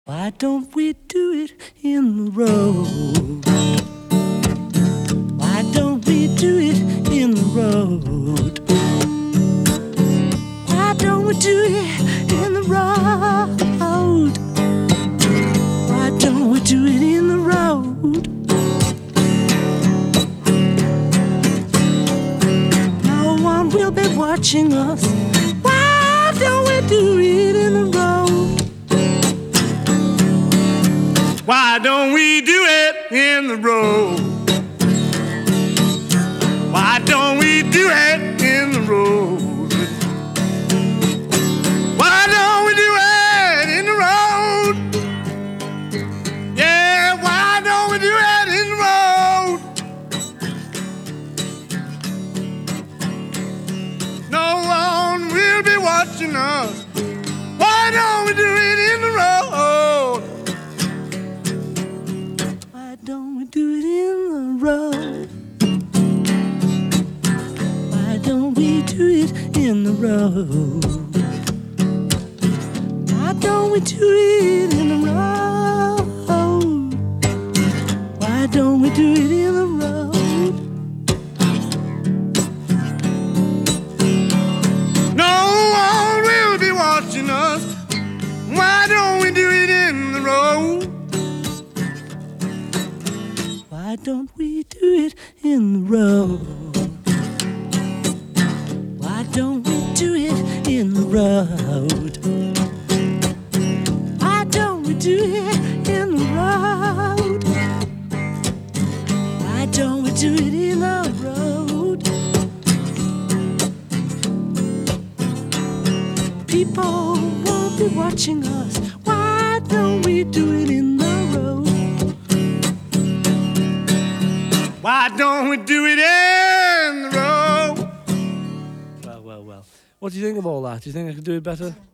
Why don't we do it in the road? Why don't we do it in the road? Why don't we do it in the road? Why don't we do it in the road? No one will be watching us. Why don't we do it in the road? Why don't we do it in the road? Why don't we do it in the road? Why don't we do it in the road? Yeah, why don't we do it in the road? No one will be watching us. Why don't we do it in the road? Why don't we do it in the road? Why don't we do it in the road? Why don't we do it in the road? Why don't we do it in the road? No one will be watching us. Why don't we do it in the road? Why don't we do it in the road? Why don't we do it in the road? Why don't we do it in the road? Why don't we do it in the road? People won't be watching us. Why don't we do it in the road? Why don't we do it in the road? Well. What do you think of all that? Do you think I could do it better?